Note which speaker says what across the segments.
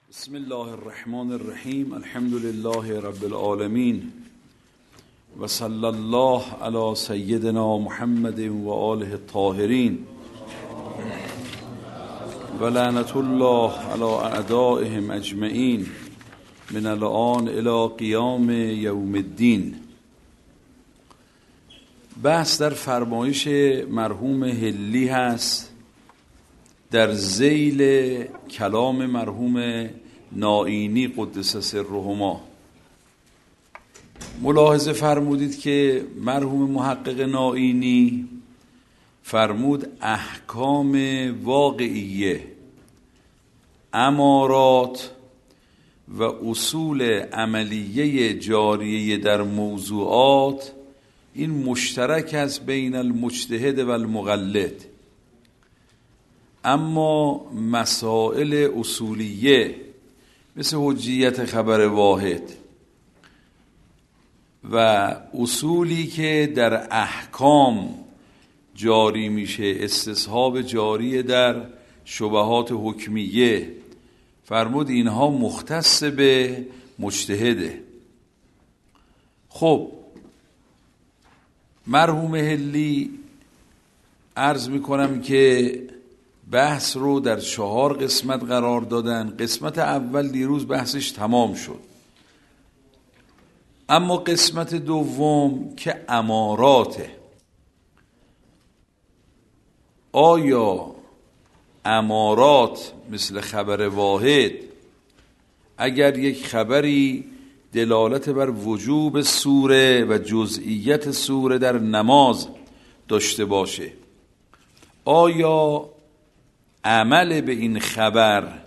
Speaker 1: بسم الله الرحمن الرحیم. الحمد لله رب العالمین و صلی الله علی سیدنا محمد و آله الطاهرین و لعنت الله علی اعدائهم اجمعین من الآن الی قیام یوم الدین. بحث در فرمایش مرحوم حلی هست در ذیل کلام مرحوم نائینی قدس سرهما. ملاحظه فرمودید که مرحوم محقق نائینی فرمود احکام واقعیه، امارات و اصول عملیه جاریه در موضوعات این مشترک است بین المجتهد و المقلد، اما مسائل اصولیه مثل حجیت خبر واحد و اصولی که در احکام جاری میشه، استصحاب جاری در شبهات حکمیه، فرمود اینها مختص به مجتهده. خب مرحوم حلی عرض میکنم که بحث رو در 4 قسمت قرار دادن. قسمت اول دیروز بحثش تمام شد، اما قسمت دوم که اماراته، آیا امارات مثل خبر واحد اگر یک خبری دلالت بر وجوب سوره و جزئیت سوره در نماز داشته باشه، آیا عمل به این خبر،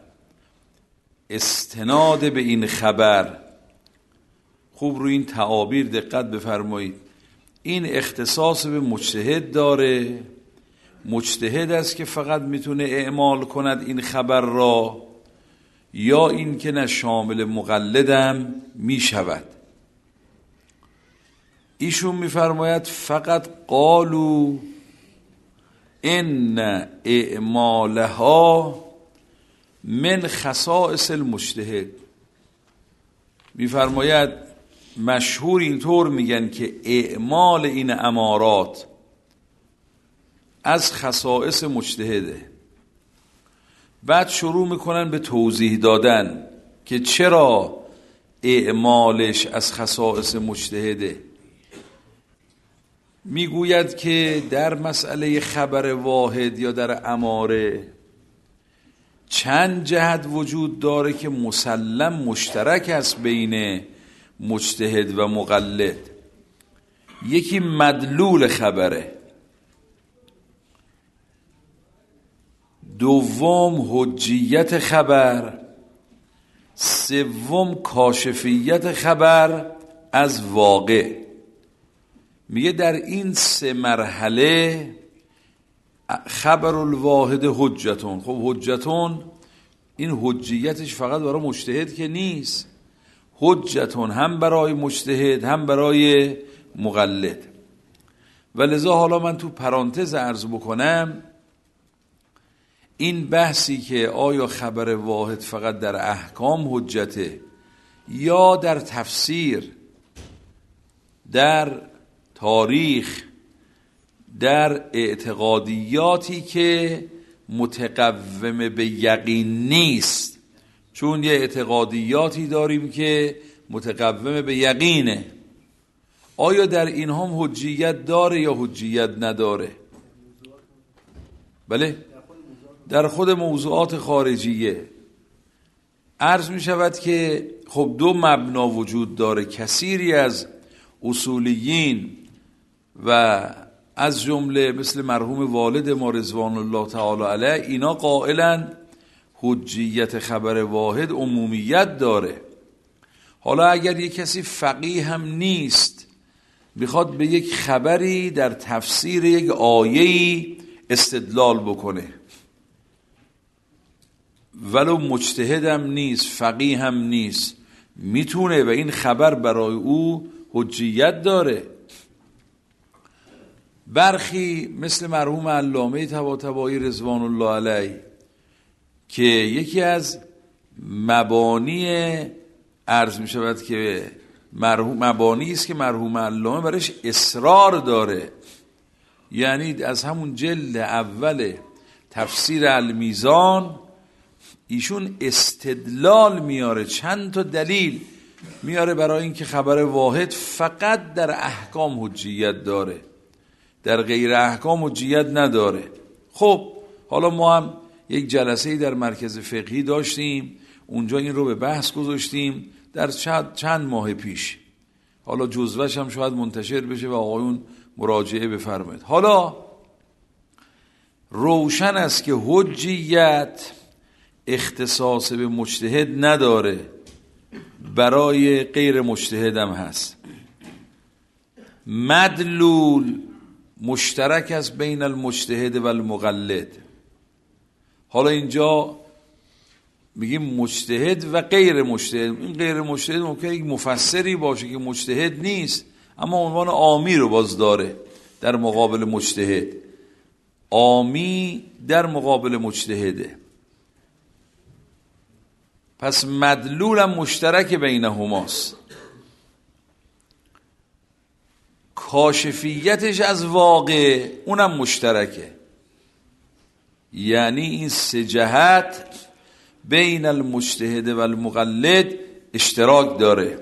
Speaker 1: استناد به این خبر، خوب روی این تعابیر دقت بفرمایید، این اختصاص به مجتهد داره؟ مجتهد است که فقط میتونه اعمال کند این خبر را، یا این که نه شامل مقلدم میشود؟ ایشون میفرماید فقط قالو ان اعمالها من خصائص المجتهد. میفرماید مشهور اینطور میگن که اعمال این امارات از خصائص مجتهده. بعد شروع میکنن به توضیح دادن که چرا اعمالش از خصائص مجتهده. میگوید که در مسئله خبر واحد یا در اماره چند جهت وجود داره که مسلم مشترک است بین مجتهد و مقلد. یکی مدلول خبره، دوم حجیت خبر، سوم کاشفیت خبر از واقع. میگه در این 3 مرحله خبر الواحد حجتون. خب حجتون این حجیتش فقط برای مجتهد که نیست، حجتون هم برای مجتهد هم برای مقلد. ولذا حالا من تو پرانتز عرض بکنم این بحثی که آیا خبر واحد فقط در احکام حجته یا در تفسیر، در تاریخ، در اعتقادیاتی که متقوم به یقین نیست، چون یه اعتقادیاتی داریم که متقوم به یقینه، آیا در اینها هم حجیت داره یا حجیت نداره؟ بله، در خود موضوعات خارجیه عرض می شود که خب 2 مبنا وجود داره. کثیری از اصولیین و از جمله مثل مرحوم والد ما رضوان الله تعالی علیه اینا قائلن حجیت خبر واحد عمومیت داره. حالا اگر یک کسی فقیه هم نیست میخواد به یک خبری در تفسیر یک آیه‌ای استدلال بکنه، ولو مجتهد هم نیست، فقیه هم نیست، میتونه و این خبر برای او حجیت داره. برخی مثل مرحوم علامه طباطبایی رضوان الله علیه که یکی از مبانی عرض می شود که مبانی است که مرحوم علامه برش اصرار داره. یعنی از همون جلد اول تفسیر المیزان ایشون استدلال میاره، چند تا دلیل میاره برای اینکه خبر واحد فقط در احکام حجیت داره، در غیر احکام حجیت نداره. خب حالا ما هم یک جلسه‌ای در مرکز فقهی داشتیم، اونجا این رو به بحث گذاشتیم در چند ماه پیش. حالا جزوه‌ش هم شاید منتشر بشه و آقایون مراجعه بفرمایید. حالا روشن است که حجیت اختصاص به مجتهد نداره، برای غیر مجتهد هم هست. مدلول مشترک است بین المجتهد و المقلد. حالا اینجا میگیم مجتهد و غیر مجتهد. این غیر مجتهد ممکنه یک مفسری باشه که مجتهد نیست اما عنوان عامی رو باز داره در مقابل مجتهد. عامی در مقابل مجتهده. پس مدلولم مشترک بینهماست. کاشفیتش از واقع اونم مشترکه. یعنی این سه جهت بین المجتهد و المقلد اشتراک داره.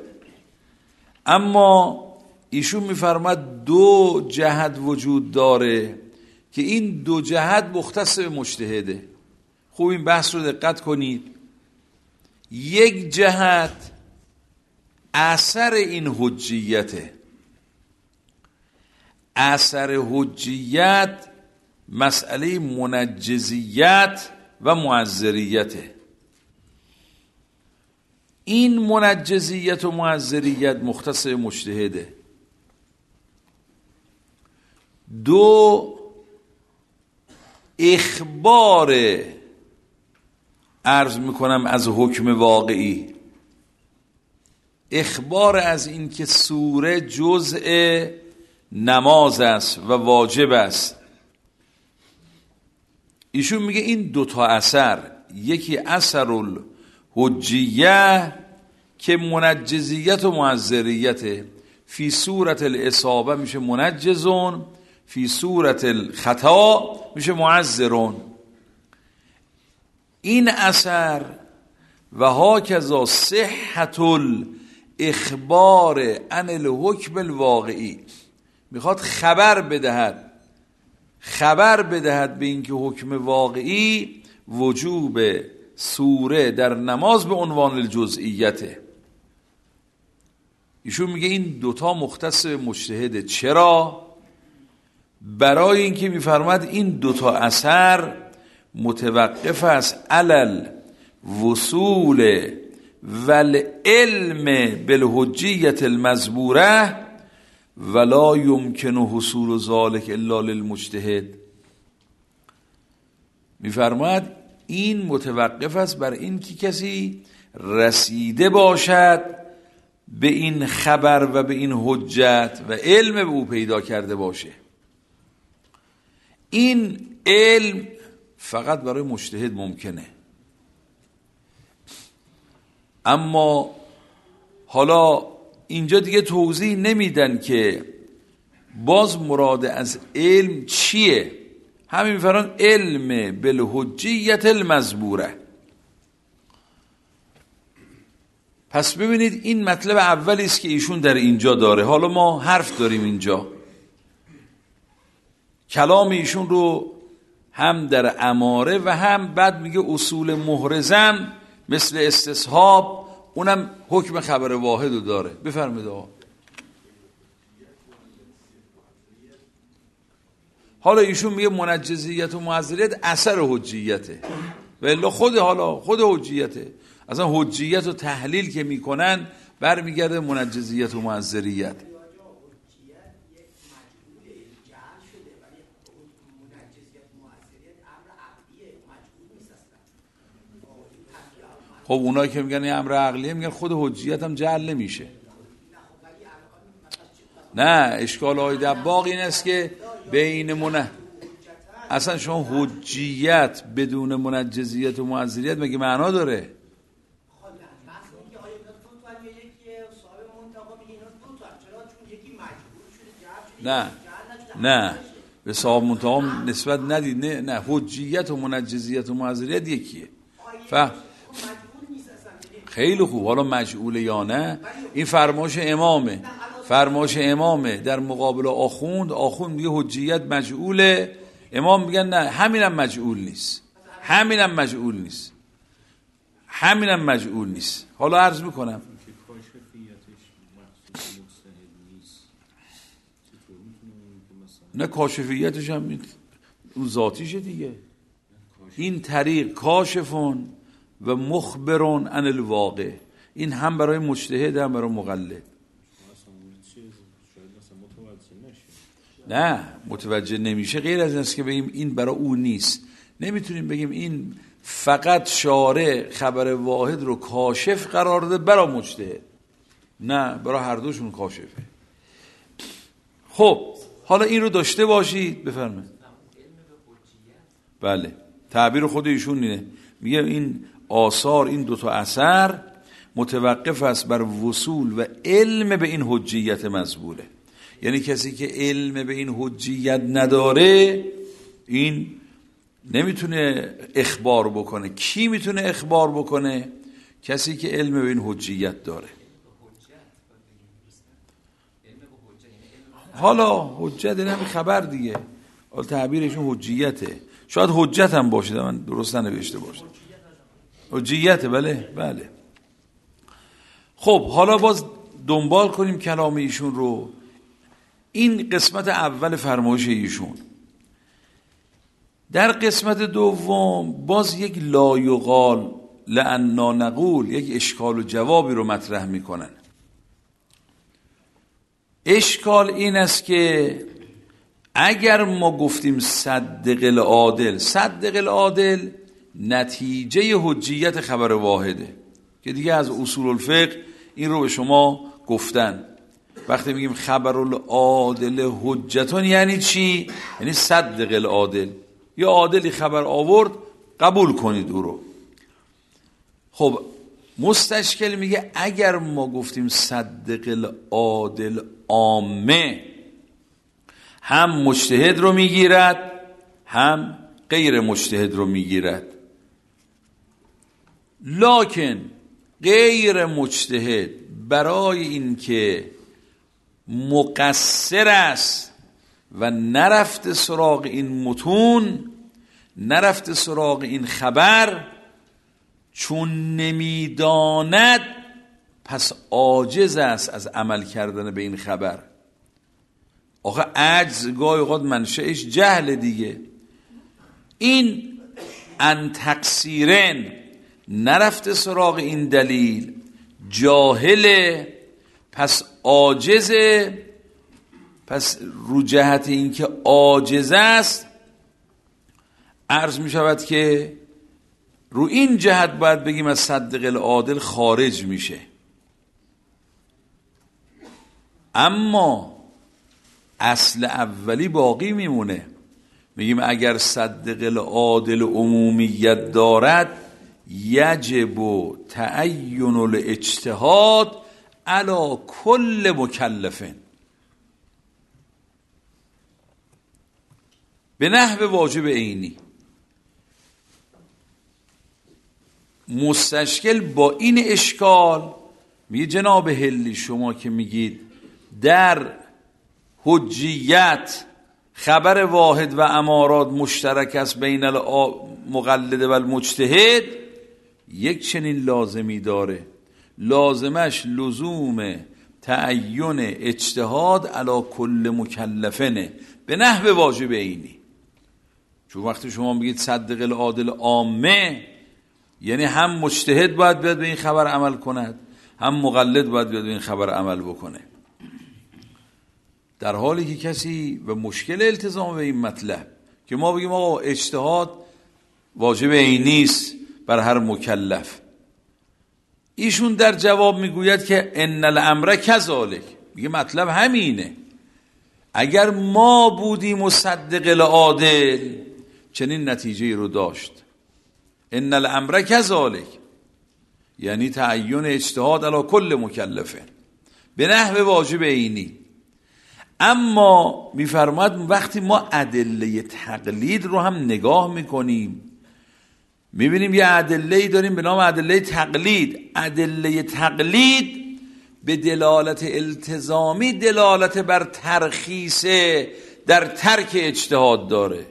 Speaker 1: اما ایشون میفرماد دو جهت وجود داره که این دو جهت مختص به مجتهده. خوب این بحث رو دقت کنید. یک جهت اثر این حجیته. اثر حجیت مسئله منجزیت و معذریته. این منجزیت و معذریت مختص به مجتهده. دو، اخبار عرض میکنم از حکم واقعی، اخبار از این که سوره جزء نماز است و واجب است. ایشون میگه این دوتا اثر، یکی اثر الحجیه که منجزیت و معذریته، فی صورت الاصابه میشه منجزون، فی صورت الخطا میشه معذرون. این اثر و هاکذا صحت الاخبار عن الحکم الواقعی، میخواد خبر بدهد به اینکه حکم واقعی وجوب سوره در نماز به عنوان الجزئیته. ایشون میگه این دوتا مختص به مجتهده. چرا؟ برای اینکه میفرماد این دوتا اثر متوقف است علل وصول والعلم بالحجیت المزبوره ولا یمکن حصول ذلك الا للمجتهد. میفرماد این متوقف است بر این که کسی رسیده باشد به این خبر و به این حجت و علم به او پیدا کرده باشه. این علم فقط برای مجتهد ممکنه. اما حالا اینجا دیگه توضیح نمیدن که باز مراد از علم چیه. همین میفرمان علم بالحجیت المزبوره. پس ببینید این مطلب اولی است که ایشون در اینجا داره. حالا ما حرف داریم اینجا، کلام ایشون رو هم در اماره و هم بعد میگه اصول محرزم مثل استصحاب، اونم حکم خبر واحد رو داره. بفرمایید آقا. حالا ایشون میگه منجزیت و معذریت اثر حجیته و الا خود حجیته. اصلا حجیت و تحلیل که میکنن برمیگرده منجزیت و معذریت. خب اونایی که میگن این امر عقلیه میگن خود حجیت هم جعل نمیشه. نه، اشکال های دباغ این است که بین اصلا شما حجیت بدون منجزیت و معذریت مگه معنا داره؟ نه به صاحب منتها نسبت ندید. نه حجیت و منجزیت و معذریت یکیه. خیلی خوب. حالا مجعوله یا نه این فرمایش امامه در مقابل آخوند میگه حجیت مجعوله، امام میگن نه همینم مجعول نیست. حالا عرض میکنم نه کاشفیتش هم اون ذاتیشه دیگه. این طریق کاشفون و مخبرون عن الواقع، این هم برای مجتهد هم برای مقلد. نه متوجه نمیشه. غیر از این است که بگیم این برای او نیست. نمیتونیم بگیم این فقط شارع خبر واحد رو کاشف قرار داده برای مجتهد. نه برای هر دوشون کاشفه. خب حالا این رو داشته باشید. بفرمایید. بله تعبیر خود ایشون اینه، میگه این آثار، این دوتا اثر متوقف است بر وصول و علم به این حجیت مزبوله. یعنی کسی که علم به این حجیت نداره این نمیتونه اخبار بکنه. کی میتونه اخبار بکنه؟ کسی که علم به این حجیت داره. حالا حجت نمی خبر دیگه، حالا تعبیرشون حجیته. شاید حجت هم باشه، من درست ننوشته باشه حجیته. بله. خب حالا باز دنبال کنیم کلام ایشون رو. این قسمت اول فرمایش ایشون. در قسمت دوم باز یک لایقال لأننا نقول، یک اشکال و جوابی رو مطرح میکنن. اشکال این است که اگر ما گفتیم صدق العادل نتیجه حجیت خبر واحده که دیگه از اصول الفقه این رو به شما گفتن. وقتی میگیم خبر العادل حجتون یعنی چی؟ یعنی صدق العادل، یا عادلی خبر آورد قبول کنید او رو. خب مستشکل میگه اگر ما گفتیم صدق العادل عامه، هم مجتهد رو میگیرد هم غیر مجتهد رو میگیرد. لکن غیر مجتهد برای اینکه مقصر است و نرفته سراغ این متون، نرفته سراغ این خبر، چون نمیداند پس عاجز است از عمل کردن به این خبر. آخه عجز گاهی اوقات منشأش جهل دیگه. این ان تقصیرن نرفته سراغ این دلیل، جاهله، پس عاجزه. پس رو جهت این که عاجز است عرض می شود که رو این جهت باید بگیم از صدق العادل خارج میشه. اما اصل اولی باقی میمونه. میگیم اگر صدق العادل عمومیت دارد یجب تعین الاجتهاد علی کل مکلفین به نحو واجب عینی. مستشکل با این اشکال میگه جناب هلی شما که میگید در حجیت خبر واحد و امارات مشترک است بین المقلد و المجتهد، یک چنین لازمی داره، لازمش لزوم تعین اجتهاد علی کل مکلفنه به نحو واجب عینی. چون وقتی شما میگید صدق العادل عامه یعنی هم مجتهد باید بیاد به این خبر عمل کند، هم مقلد باید بیاد به این خبر عمل بکنه. در حالی که کسی و مشکل التزام به این مطلب که ما بگیم آقا اجتهاد واجب عینی است بر هر مکلف، ایشون در جواب میگوید که ان الامر کذالک. میگه مطلب همینه. اگر ما بودیم مصدق العادل چنین نتیجه رو داشت. ان الامر کذالک یعنی تعین اجتهاد علی کل مکلفه به نحو واجب عینی. اما میفرماید وقتی ما ادله تقلید رو هم نگاه میکنیم میبینیم یه ادله‌ای داریم به نام ادله تقلید. ادله تقلید به دلالت التزامی دلالت بر ترخیص در ترک اجتهاد داره.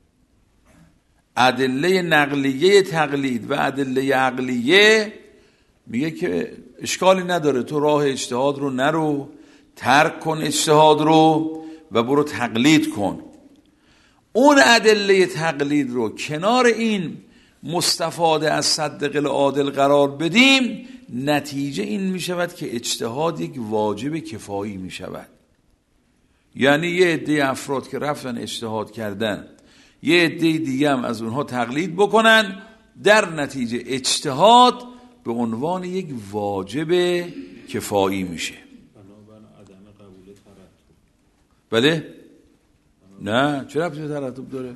Speaker 1: ادله نقلیه تقلید و ادله عقلیه میگه که اشکالی نداره، تو راه اجتهاد رو نرو، ترک کن اجتهاد رو و برو تقلید کن. اون ادله تقلید رو کنار این مستفاده از صدق العادل قرار بدیم، نتیجه این می شود که اجتهاد یک واجب کفایی می شود. یعنی یه عده افراد که رفتن اجتهاد کردن، یه عده دیگه هم از اونها تقلید بکنن، در نتیجه اجتهاد به عنوان یک واجب کفایی میشه. بله؟ نه، چرا ربطی به ترتب داره؟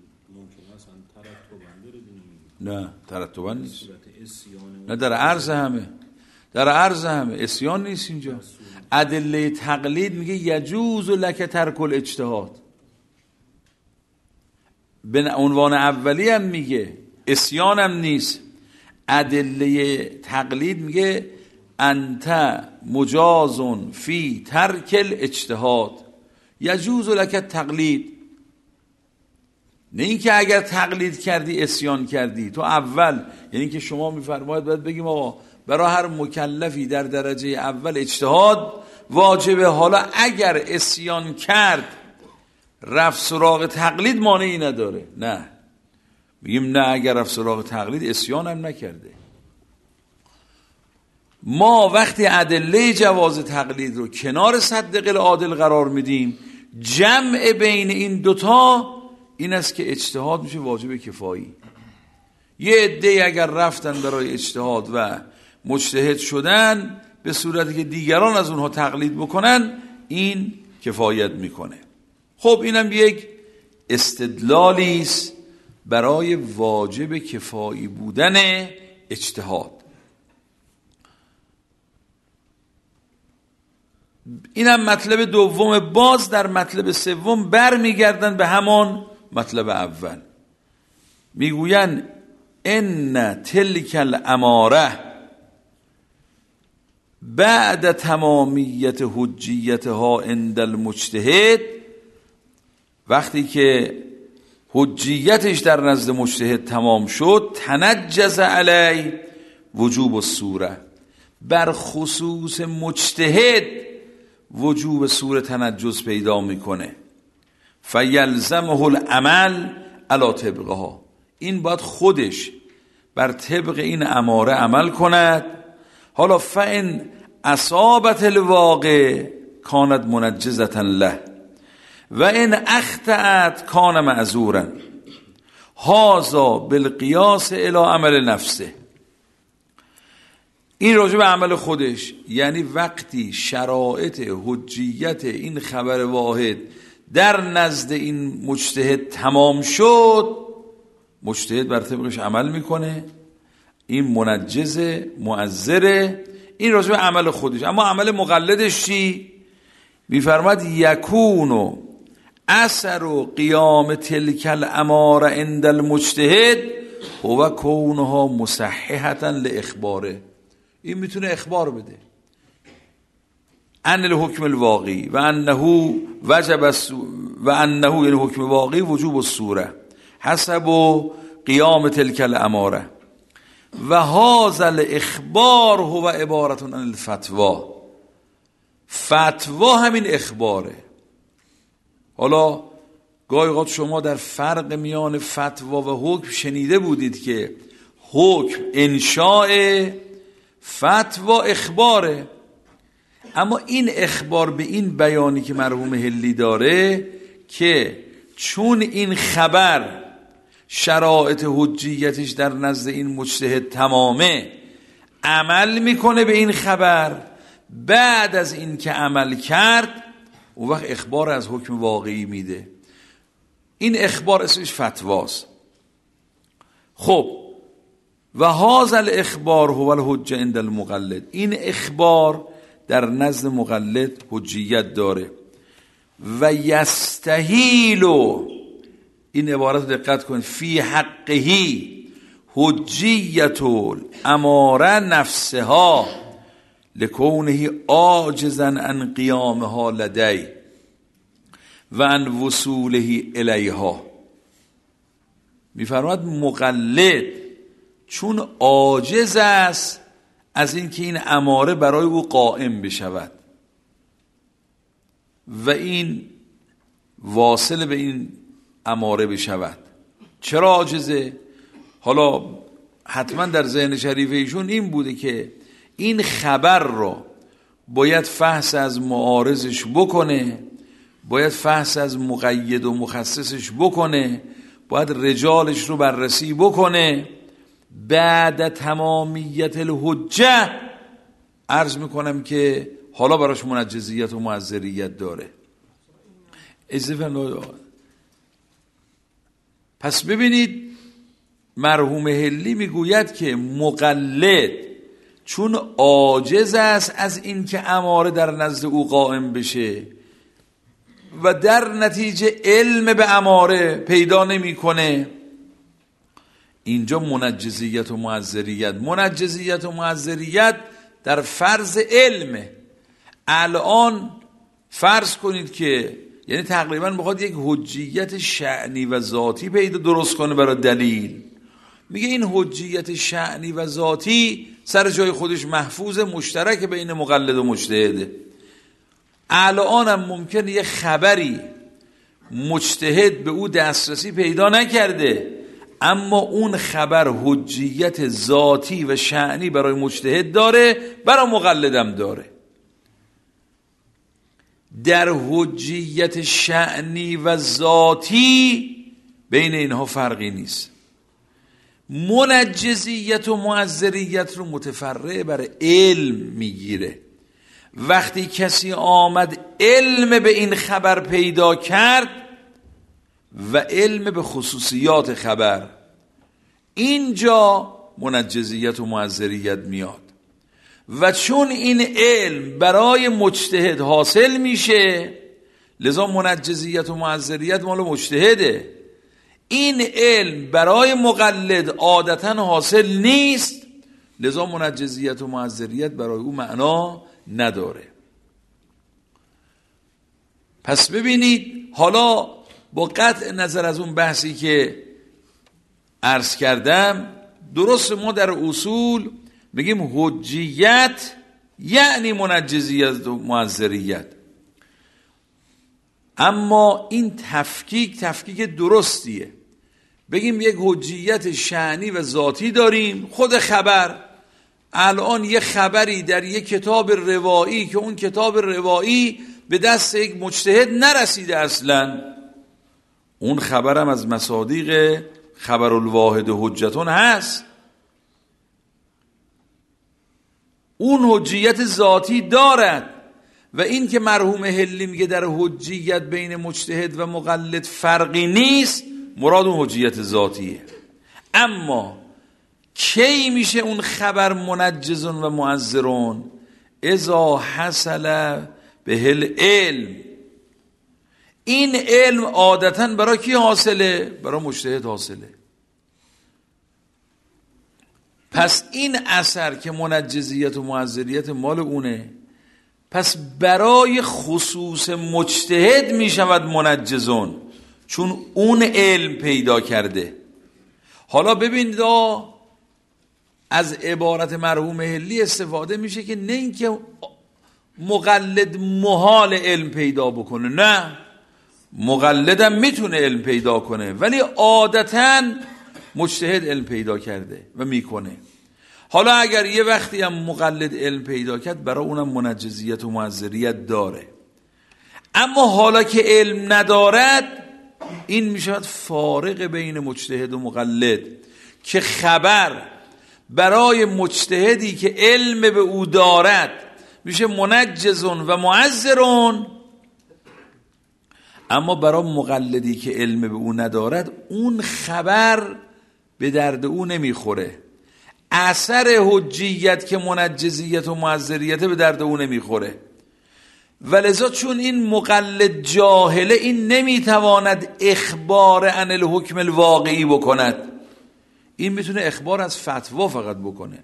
Speaker 1: نه، ترتبا نیست. نه، در عرض همه. در عرض همه اسیان نیست اینجا. ادله تقلید میگه یجوز لک ترک الاجتهاد. به عنوان اولی هم میگه، اسیان هم نیست. ادله تقلید میگه انت مجازون فی ترک الاجتهاد یجوز لک تقلید. نه اینکه اگر تقلید کردی اسیان کردی. تو اول یعنی که شما میفرماید باید بگیم آقا برای هر مکلفی در درجه اول اجتهاد واجبه، حالا اگر اسیان کرد رفت سراغ تقلید مانعی نداره. نه، میگیم نه، اگر رفت سراغ تقلید اسیان هم نکرده. ما وقتی ادله جواز تقلید رو کنار صدق العادل قرار میدیم، جمع بین این دوتا این است که اجتهاد میشه واجب کفایی. یه عده اگر رفتن برای اجتهاد و مجتهد شدن به صورتی که دیگران از اونها تقلید بکنن، این کفایت میکنه. خب اینم یک استدلالی است برای واجب کفایی بودن اجتهاد. اینم مطلب دوم. باز در مطلب سوم برمیگردن به همان مطلب اول، میگوین ان تلک الاماره بعد تمامیت حجیتها عند المجتهد، وقتی که حجیتش در نزد مجتهد تمام شد، تنجز علی وجوب الصوره، بر خصوص مجتهد وجوب صوره تنجز پیدا میکنه. فیلزمه العمل علی طبقها، این باید خودش بر طبق این اماره عمل کند. حالا فان اصابت الواقع کانت منجزة له و ان اخطأت کان معذورا، هذا بالقیاس الی عمل نفسه. این راجع به عمل خودش، یعنی وقتی شرایط حجیت این خبر واحد در نزد این مجتهد تمام شد، مجتهد بر طبقش عمل میکنه، این منجزه معذره. این راجع به عمل خودش. اما عمل مقلدش چی؟ میفرماد یکونو اثر و قیام تلک الاماره عند المجتهد هو کونها مصححة لاخباره. این میتونه اخبار بده ان الحکم الواقعی و انه وجب و انه یعنی حکم واقعی وجوب الصوره حسب قیام تلک الاماره و هذا الاخبار هو عبارت عن الفتوا. فتوا همین اخباره. حالا گاهی اوقات شما در فرق میان فتوا و حکم شنیده بودید که حکم انشاء، فتوا اخباره. اما این اخبار به این بیانی که مرحوم حلی داره که چون این خبر شرایط حجیتش در نزد این مجتهد تمامه، عمل میکنه به این خبر، بعد از این که عمل کرد اون وقت اخبار از حکم واقعی میده. این اخبار اسمش فتواست. خب و هذا الاخبار هو الحجه عند المقلد، این اخبار در نزد مقلد حجیت داره. و یستحیل، این عبارت دقت کنید، فی حقهی حجیت الاماره نفسها لکونه عاجزا عن قیامها لدی و عن وصوله الیها. میفرماد مقلد چون عاجز است از اینکه این اماره برای او قائم بشود و این واصل به این اماره بشود. چرا عاجزه؟ حالا حتما در ذهن شریف ایشون این بوده که این خبر رو باید فحص از معارضش بکنه، باید فحص از مقید و مخصصش بکنه، باید رجالش رو بررسی بکنه. بعد تمامیت الحجه عرض میکنم که حالا براش منجزیت و معذریت داره. پس ببینید مرحوم حلی میگوید که مقلد چون عاجز است از این که اماره در نزد او قائم بشه و در نتیجه علم به اماره پیدا نمیکنه، اینجا منجزیت و معذریت در فرض علمه. الان فرض کنید که یعنی تقریبا بخواد یک حجیت شأنی و ذاتی پیدا درست کنه برای دلیل، میگه این حجیت شأنی و ذاتی سر جای خودش محفوظ، مشترک بین مقلد و مجتهده. الان هم ممکنه یه خبری مجتهد به او دسترسی پیدا نکرده، اما اون خبر حجیت ذاتی و شأنی برای مجتهد داره، برای مقلدم داره. در حجیت شأنی و ذاتی بین اینها فرقی نیست. منجزیت و معذریت رو متفرع بر علم میگیره. وقتی کسی آمد علم به این خبر پیدا کرد و علم به خصوصیات خبر، اینجا منجزیت و معذریت میاد. و چون این علم برای مجتهد حاصل میشه، لذا منجزیت و معذریت مال مجتهده. این علم برای مقلد عادتا حاصل نیست، لذا منجزیت و معذریت برای او معنا نداره. پس ببینید حالا با قطع نظر از اون بحثی که عرض کردم، درست ما در اصول میگیم حجیت یعنی منجزیت و معذریت، اما این تفکیک درستیه. بگیم یک حجیت شأنی و ذاتی داریم، خود خبر. الان یک خبری در یک کتاب روایی که اون کتاب روایی به دست یک مجتهد نرسیده اصلا، اون خبرم از مصادیق خبر الواحد حجتون هست، اون حجیت ذاتی دارد. و این که مرحوم حلی میگه در حجیت بین مجتهد و مقلد فرقی نیست، مراد اون حجیت ذاتیه. اما کی میشه اون خبر منجزون و معذرون؟ اذا حصل به العلم. این علم عادتا برای کی حاصله؟ برای مجتهد حاصله. پس این اثر که منجزیت و معذریت مال اونه، پس برای خصوص مجتهد می شود منجزون، چون اون علم پیدا کرده. حالا ببینید از عبارت مرحوم حلی استفاده میشه که نه اینکه مقلد محال علم پیدا بکنه، نه، مقلدم میتونه علم پیدا کنه، ولی عادتاً مجتهد علم پیدا کرده و میکنه. حالا اگر یه وقتی هم مقلد علم پیدا کرد، برای اونم منجزیت و معذریت داره. اما حالا که علم ندارد، این میشود فارق بین مجتهد و مقلد، که خبر برای مجتهدی که علم به او دارد میشه منجزون و معذرون، اما برای مقلدی که علم به او ندارد اون خبر به درد او نمیخوره. اثر حجیت که منجزیت و معذریت به درد او نمیخوره. ولذا چون این مقلد جاهله، این نمیتواند اخبار عن الحکم الواقعی بکند، این میتونه اخبار از فتوا فقط بکنه.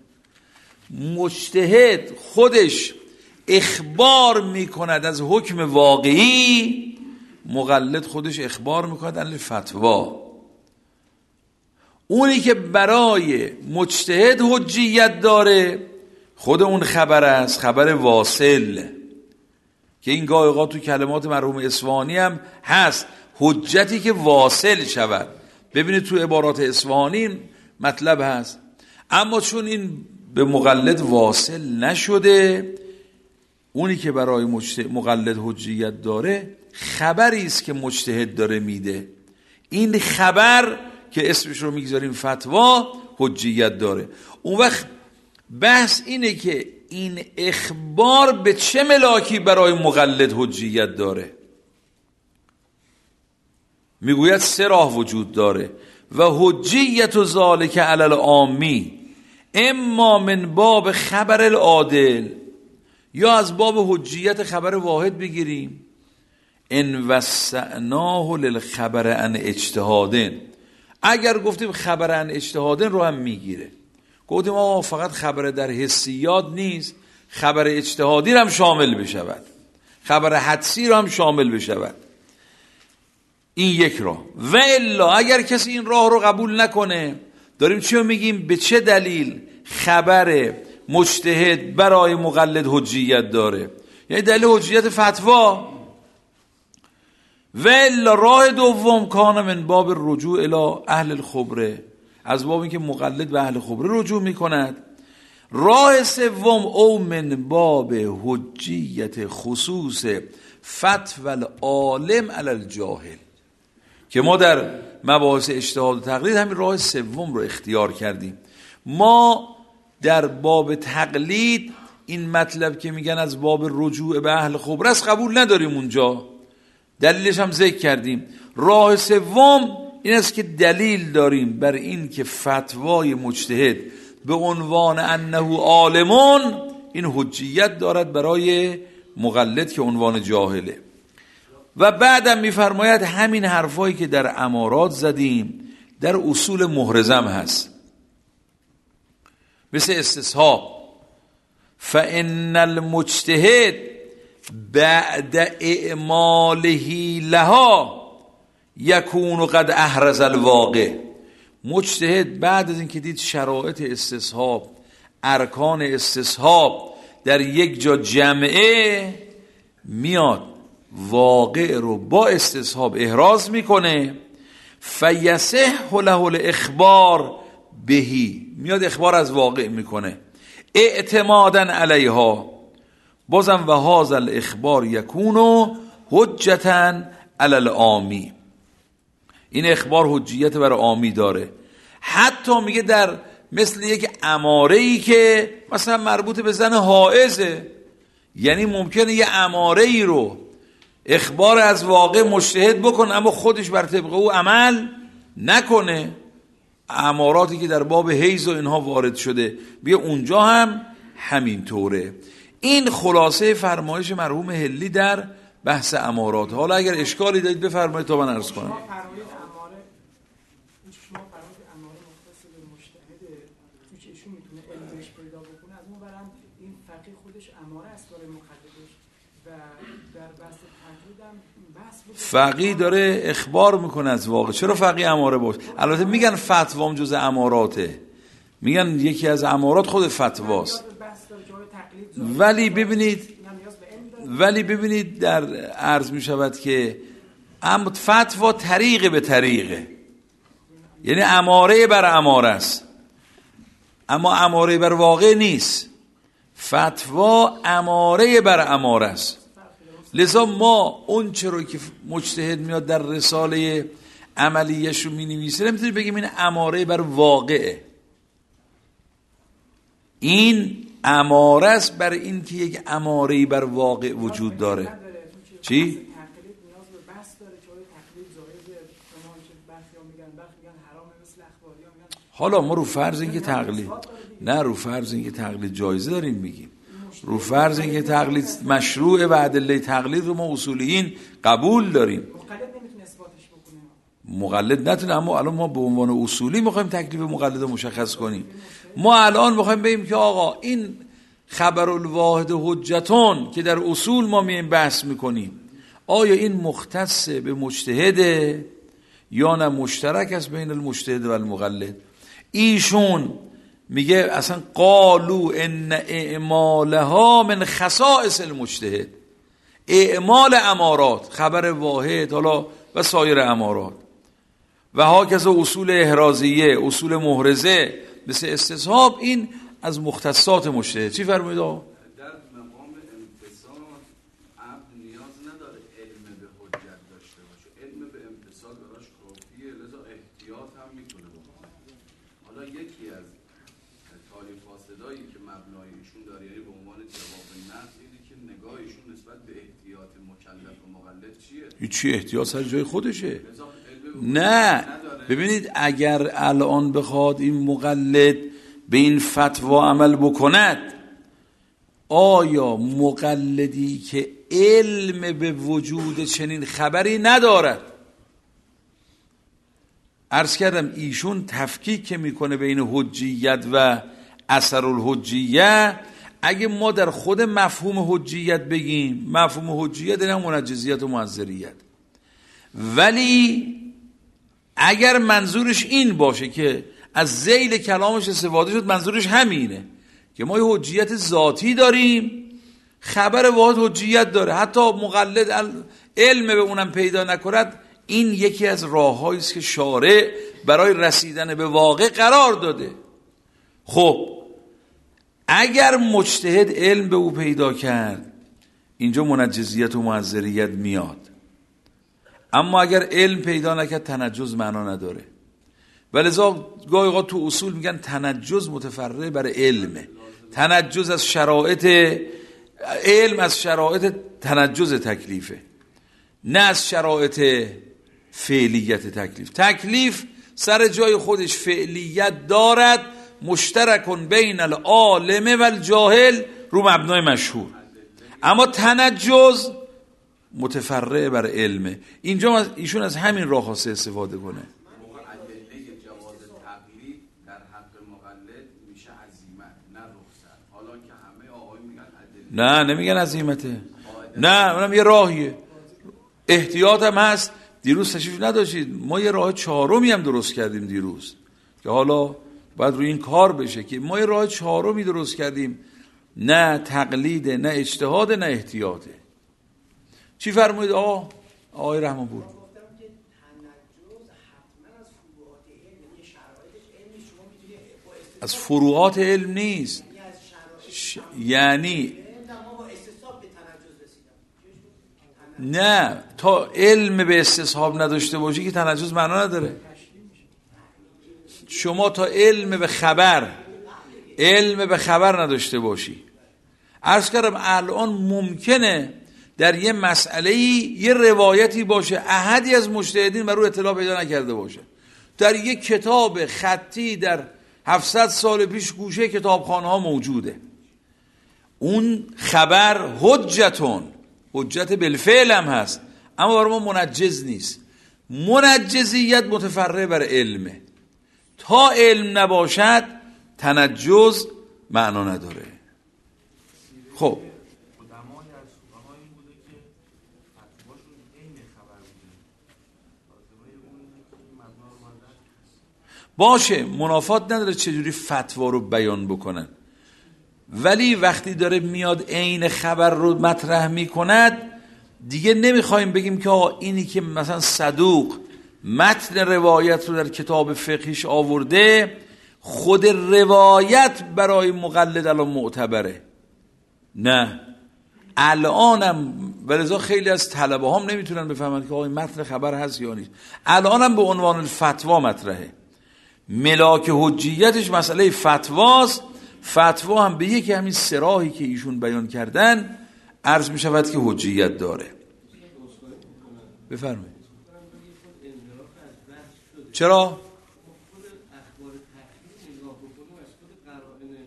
Speaker 1: مجتهد خودش اخبار میکند از حکم واقعی، مقلد خودش اخبار میکند عن الفتوا. اونی که برای مجتهد حجیت داره خود اون خبر است، خبر واصل، که این گاه اوقات تو کلمات مرحوم اصفهانی هم هست، حجتی که واصل شود. ببینید تو عبارات اصفهانی مطلب هست. اما چون این به مقلد واصل نشده، اونی که برای مقلد حجیت داره خبری است که مجتهد داره میده. این خبر که اسمش رو میگذاریم فتوا حجیت داره. اون وقت بحث اینه که این اخبار به چه ملاکی برای مقلد حجیت داره. میگوید 3 راه وجود داره. و حجیت ذالک علی العامی اما من باب خبر العادل، یا از باب حجیت خبر واحد بگیریم، ان وسعناه للخبر عن اجتهادن، اگر گفتیم خبر عن اجتهادن رو هم میگیره. گفتیم آقا فقط خبر در حسیات نیست، خبر اجتهادی رو هم شامل بشود، خبر حدسی رو هم شامل بشود. این یک راه. و الا اگر کسی این راه رو قبول نکنه، داریم چی رو میگیم؟ به چه دلیل خبر مجتهد برای مقلد حجیت داره؟ یعنی دلیل حجیت فتوا. و الا راه دوم کان من باب الرجوع الی اهل الخبره، از باب این که مقلد به اهل خبره رجوع میکند. راه سوم او من باب حجیت خصوص فتوى العالم علی الجاهل، که ما در مباحث اجتهاد و تقلید همین راه سوم رو اختیار کردیم. ما در باب تقلید این مطلب که میگن از باب رجوع به اهل خبره است قبول نداریم اونجا، دلیلش هم ذکر کردیم. راه سوم این است که دلیل داریم بر این که فتوای مجتهد به عنوان انه عالمون این حجیت دارد برای مقلد که عنوان جاهله. و بعدم میفرماید همین حرفایی که در امارات زدیم در اصول محرزم هست، مثل استصحاب. فان المجتهد بعد اعماله لها یکون قد احرز الواقع. مجتهد بعد از اینکه دید شرایط استصحاب، ارکان استصحاب در یک جا جمعه، میاد واقع رو با استصحاب احراز میکنه. فیصح له الاخبار بهی، میاد اخبار از واقع میکنه اعتمادا علیها. بازم و هذا الاخبار یکون حجتا علی العامی، این اخبار حجیت برای عامی داره. حتی میگه در مثل یک اماره‌ای که مثلا مربوط به زن حائضه، یعنی ممکنه یه اماره‌ای رو اخبار از واقع مجتهد بکنه اما خودش بر طبق او عمل نکنه. اماراتی که در باب حیض و اینها وارد شده بیا اونجا هم همین طوره. این خلاصه فرمایش مرحوم حلی در بحث امارات. حالا اگر اشکالی دارید بفرمایید تا من عرض کنم. فقیه داره اخبار میکنه از واقع. چرا فقیه اماره باشه؟ البته میگن فتوام جز اماراته، میگن یکی از امارات خود فتواست. ولی ببینید در عرض میشود که فتوا طریق به طریقه، یعنی اماره بر اماره است اما اماره بر واقع نیست. فتوا اماره بر اماره است. لذا ما اون چرا که مجتهد میاد در رساله عملیش رو می نویسه نمیتونی بگیم این اماره بر واقعه. این اماره است بر این که یک اماره بر واقع وجود داره. چی؟ حالا ما رو فرض این که تقلید نه رو فرض اینکه تقلید جایزه داریم میگیم، رو فرض اینکه تقلید مشروع و ادله تقلید رو ما اصولیین قبول داریم. مقلد نتونه، اما الان ما به عنوان اصولی میخوایم تکلیف مقلد رو مشخص کنیم. ما الان میخوایم بگیم که آقا این خبر الواحد حجتون که در اصول ما میایم بحث میکنیم، آیا این مختص به مجتهده یا نه مشترک است بین المجتهد و المقلد؟ ایشون میگه اصلا قالو ان اعمالها من خصائص المجتهد، اعمال امارات، خبر واحد حالا و سایر امارات و هاکذا اصول احرازیه، اصول محرزه مثل استصحاب، این از مختصات مجتهد. چی فرمودید آقا؟
Speaker 2: در مقام امتصال عبد نیاز نداره علم به حجت داشته باشه، علم به امتصال براش کافیه، لذا احتیاط هم میکنه بکنه. حالا یکی از تاریخ فاسدایی که مبنای ایشون داره، یعنی به عنوان جواب نقد، اینه که نگاه ایشون نسبت به احتیاط مکلف و مقلد چیه؟
Speaker 1: هیچی، احتیاط سر جای خودشه. نه ببینید، اگر الان بخواد این مقلد به این فتوا عمل بکند، آیا مقلدی که علم به وجود چنین خبری ندارد، عرض کردم ایشون تفکیک که میکنه بین حجیت و اثر الحجیه، اگه ما در خود مفهوم حجیت بگیم، مفهوم حجیت یعنی منجزیت و معذریت، ولی اگر منظورش این باشه که از ذیل کلامش استفاده شد، منظورش همینه که ما یه حجیت ذاتی داریم، خبر واحد حجیت داره، حتی مقلد علم به اونم پیدا نکند، این یکی از راه‌هایی است که شارع برای رسیدن به واقع قرار داده. خب اگر مجتهد علم به او پیدا کرد، اینجا منجزیت و معذریت میاد. اما اگر علم پیدا نکرد، تنجز معنا نداره. ولذا گاهی اوقات تو اصول میگن تنجز متفرع بر علمه. تنجز از شرایط علم، از شرایط تنجز تکلیفه، نه از شرایط فعلیت تکلیف. تکلیف سر جای خودش فعلیت دارد، مشترکون بین العالم و الجاهل رو مبنای مشهور، اما تنجز متفرع بر علمه. اینجا ایشون از همین راه خواسته استفاده کنه.
Speaker 2: ادله جواز تقلید در حق مقلد میشه عزیمت نه رخصت. حالا که همه آقای میگن ادله،
Speaker 1: نه نمیگن عزیمته، نه اونم یه راهیه، احتیاط هم هست. دیروز تشریف نداشتید، ما یه راه چهارمی هم درست کردیم دیروز که حالا باید روی این کار بشه، که ما یه راه چهارمی درست کردیم، نه تقلیده، نه اجتهاد، نه احتیاطه. چی فرمودید آقای رحمانپور؟ از فروعات علم نیست، یعنی نه، تا علم به استصحاب نداشته باشی که تنجز معنا نداره. شما تا علم به خبر نداشته باشی، عرض کردم الان ممکنه در یه مسئله یه روایتی باشه، احدی از مجتهدین بر او اطلاع پیدا نکرده باشه، در یه کتاب خطی در 700 سال پیش گوشه کتابخانه ها موجوده، اون خبر حجت بالفعل هم هست، اما برای ما منجز نیست. منجزیت متفرع بر علمه، تا علم نباشد تنجز معنا نداره. خب باشه، منافات نداره چجوری فتوا رو بیان بکنن، ولی وقتی داره میاد عین خبر رو مطرح میکند، دیگه نمیخوایم بگیم که اینی که مثلا صدوق متن روایت رو در کتاب فقهیش آورده، خود روایت برای مقلد الان معتبره. نه، الانم ولذا خیلی از طلبه هم نمیتونن بفهمن که این متن خبر هست یا نیست. الانم به عنوان فتوا مطرحه، ملاک حجیتش مسئله فتواست. فتوا هم به یکی همین سراحی که ایشون بیان کردن عرض می شود که حجیت داره. بفرمایید. چرا؟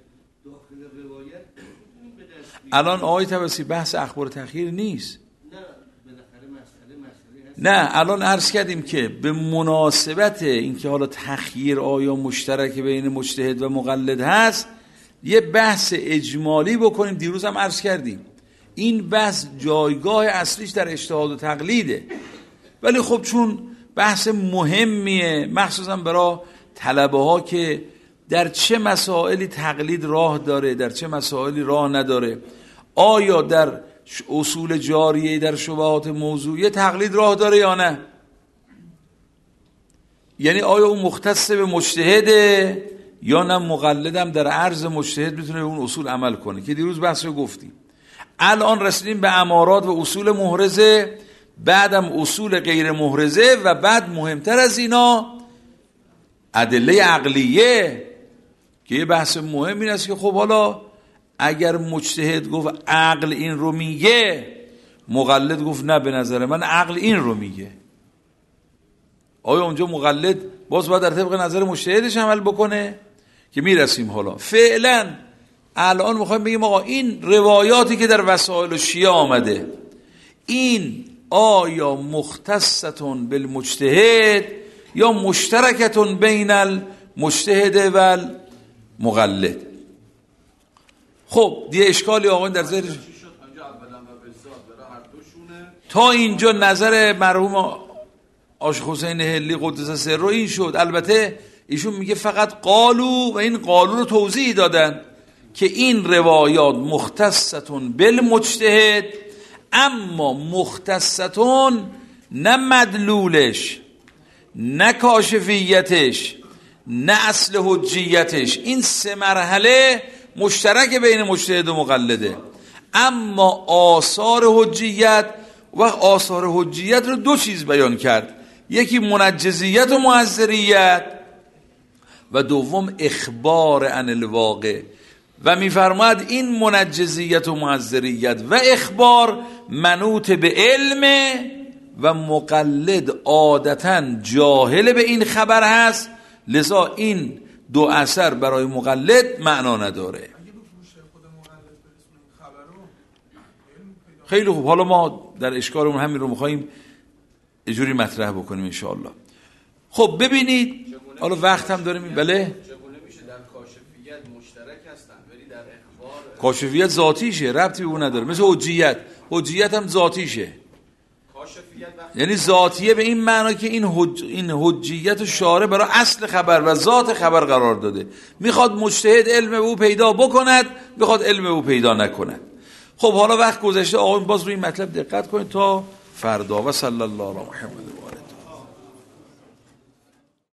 Speaker 1: الان آقای طبسی بحث اخبار تخییر نیست. نه الان عرض کردیم که به مناسبت اینکه حالا تخییر آیا مشترک بین مجتهد و مقلد هست یه بحث اجمالی بکنیم. دیروز هم عرض کردیم این بحث جایگاه اصلیش در اجتهاد و تقلیده، ولی خب چون بحث مهمیه مخصوصا برای طلبه ها که در چه مسائلی تقلید راه داره در چه مسائلی راه نداره، آیا در اصول جاریه در شبهات موضوعی تقلید راه داره یا نه، یعنی آیا اون مختص به مجتهده یا نه مقلدم در عرض مجتهد میتونه اون اصول عمل کنه که دیروز بحث رو گفتیم. الان رسیدیم به امارات و اصول محرزه، بعدم اصول غیر محرزه و بعد مهمتر از اینا ادله عقلیه که یه بحث مهم این است که خب حالا اگر مجتهد گفت عقل این رو میگه، مقلد گفت نه به نظر من عقل این رو میگه، آیا اونجا مقلد باز باید در طبق نظر مجتهدش عمل بکنه؟ که میرسیم حالا فعلا الان میخوایم بگیم آقا این روایاتی که در وسائل شیعه آمده این آیا مختصتون بالمجتهد یا مشترکتون بین المجتهد و المقلد. خب دیگه اشکالی آقا در ذهنش تا اینجا نظر مرحوم عاشق حسین حلی قدس سره این شد. البته ایشون میگه فقط قالو و این قالو رو توضیح دادن که این روایات مختصتون بالمجتهد، اما مختصتون نه مدلولش نه کاشفیتش نه اصل حجیتش، این سه مرحله مشترک بین مجتهد و مقلده، اما آثار حجیت و آثار حجیت رو دو چیز بیان کرد، یکی منجزیت و معذریت و دوم اخبار عن الواقع، و میفرماید این منجزیت و معذریت و اخبار منوط به علم و مقلد عادتاً جاهل به این خبر هست، لذا این دو اثر برای مقلد معنا نداره. خیلی خوب، حالا ما در اشکالمون همین رو میخواییم اجوری مطرح بکنیم انشاءالله. خب ببینید حالا وقت هم داریم. بله
Speaker 2: چگونه میشه در کاشفیت مشترک هستن ولی در اخبار
Speaker 1: کاشفیت ذاتیشه ربطی به اون نداره، مثل حجیت هم ذاتیشه، یعنی ذاتیه به این معنا که این حجیت و شارع برای اصل خبر و ذات خبر قرار داده، میخواد مجتهد علم او پیدا بکند میخواد علم او پیدا نکند. خب حالا وقت گذشته، آقایون باز روی این مطلب دقت کنید تا فردا. و صلی الله علی محمد.